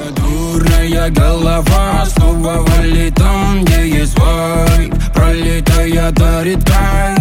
Дурная голова снова валит там, где есть вайб. Пролетая дарит кайф.